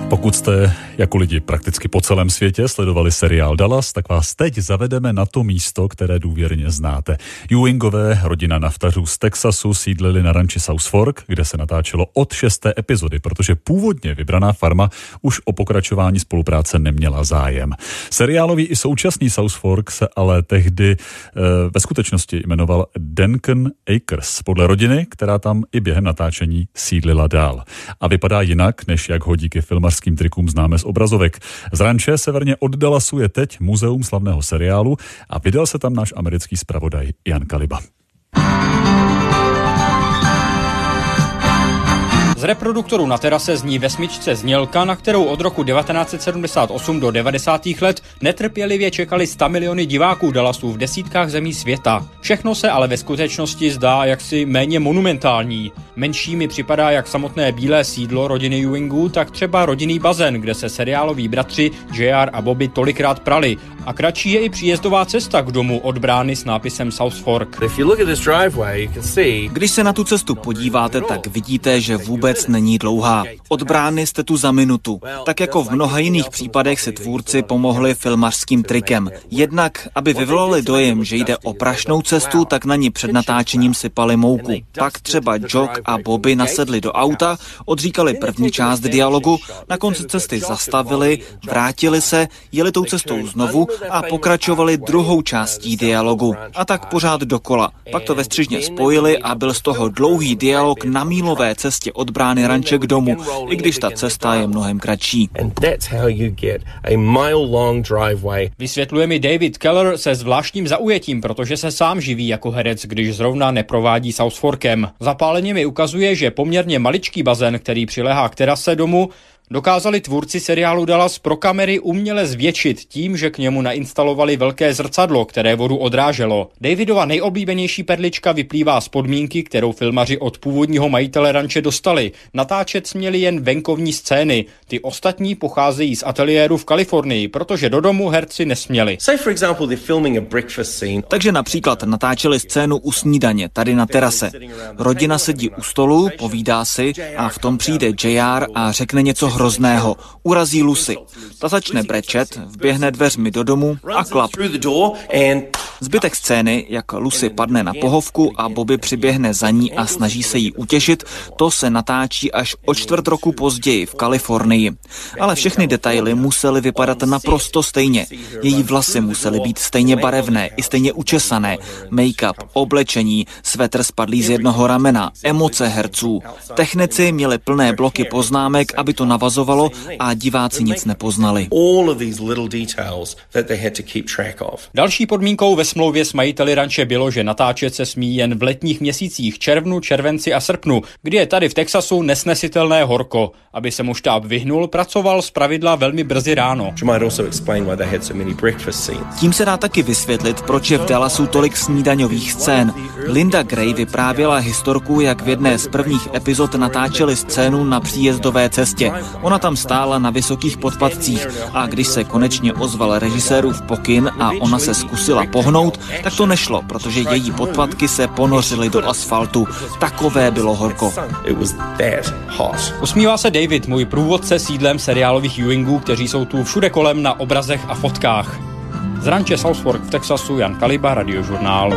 Pokud jste jako lidi prakticky po celém světě sledovali seriál Dallas, tak vás teď zavedeme na to místo, které důvěrně znáte. Ewingové, rodina naftařů z Texasu, sídlili na ranči South Fork, kde se natáčelo od 6. epizody, protože původně vybraná farma už o pokračování spolupráce neměla zájem. Seriálový i současný South Fork se ale tehdy ve skutečnosti jmenoval Duncan Acres, podle rodiny, která tam i během natáčení sídlila dál. A vypadá jinak, než jak ho díky filmařským trikům známe z obrazovek. Z ranče severně od Dallasu je teď muzeum slavného seriálu a vydal se tam náš americký zpravodaj Jan Kaliba. Z reproduktoru na terase zní ve smyčce znělka, na kterou od roku 1978 do 90. let netrpělivě čekali 100 miliony diváků Dallasu v desítkách zemí světa. Všechno se ale ve skutečnosti zdá jaksi méně monumentální. Menší mi připadá jak samotné bílé sídlo rodiny Ewingů, tak třeba rodinný bazén, kde se seriáloví bratři JR a Bobby tolikrát prali. A kratší je i příjezdová cesta k domu od brány s nápisem South Fork. Když se na tu cestu podíváte, tak vidíte, že vůbec není dlouhá. Od brány jste tu za minutu. Tak jako v mnoha jiných případech si tvůrci pomohli filmařským trikem. Jednak, aby vyvolali dojem, že jde o prašnou cestu, tak na ní před natáčením sypali mouku. Pak třeba Jock a Bobby nasedli do auta, odříkali první část dialogu, na konci cesty zastavili, vrátili se, jeli tou cestou znovu a pokračovali druhou částí dialogu. A tak pořád dokola. Pak to ve střižně spojili a byl z toho dlouhý dialog na mílové cestě od brány ranče k domu, i když ta cesta je mnohem kratší. Vysvětluje mi David Keller se zvláštním zaujetím, protože se sám živí jako herec, když zrovna neprovádí South Forkem. Zapáleně mi ukazuje, že poměrně maličký bazén, který přiléhá k terase domu, dokázali tvůrci seriálu Dallas pro kamery uměle zvětšit tím, že k němu nainstalovali velké zrcadlo, které vodu odráželo. Davidova nejoblíbenější perlička vyplývá z podmínky, kterou filmaři od původního majitele ranče dostali. Natáčet směli jen venkovní scény. Ty ostatní pocházejí z ateliéru v Kalifornii, protože do domu herci nesměli. Takže například natáčeli scénu u snídaně, tady na terase. Rodina sedí u stolu, povídá si a v tom přijde JR a řekne něco hrozného. Urazí Lucy. Ta začne brečet, vběhne dveřmi do domu a klap. Zbytek scény, jak Lucy padne na pohovku a Bobby přiběhne za ní a snaží se jí utěšit, to se natáčí až o 4 roku později v Kalifornii. Ale všechny detaily musely vypadat naprosto stejně. Její vlasy musely být stejně barevné i stejně učesané. Make-up, oblečení, svetr spadlý z jednoho ramena, emoce herců. Technici měli plné bloky poznámek, aby to navazovalo a diváci nic nepoznali. Další podmínkou ve smlouvě s majiteli ranče bylo, že natáčet se smí jen v letních měsících červnu, červenci a srpnu, kdy je tady v Texasu nesnesitelné horko. Aby se mu štáb vyhnul, pracoval zpravidla velmi brzy ráno. Tím se dá taky vysvětlit, proč je v Dallasu tolik snídaňových scén. Linda Gray vyprávěla historku, jak v jedné z prvních epizod natáčeli scénu na příjezdové cestě. Ona tam stála na vysokých podpatcích a když se konečně ozval režisérův pokyn a ona se zkusila pohnout, tak to nešlo, protože její podpatky se ponořily do asfaltu. Takové bylo horko. Usmívá se David, můj průvodce sídlem seriálových Ewingů, kteří jsou tu všude kolem na obrazech a fotkách. Z ranče South Fork v Texasu Jan Kaliba, Radiožurnál.